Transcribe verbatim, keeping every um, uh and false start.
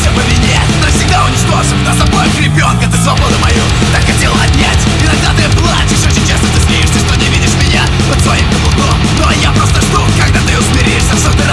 все по вине, навсегда уничтожив нас обоих ребенка. Ты свободу мою так хотела отнять. Иногда ты плачешь, очень часто ты смеешься, что не видишь меня под своим каблуком. Но я просто жду, когда ты усмиришься в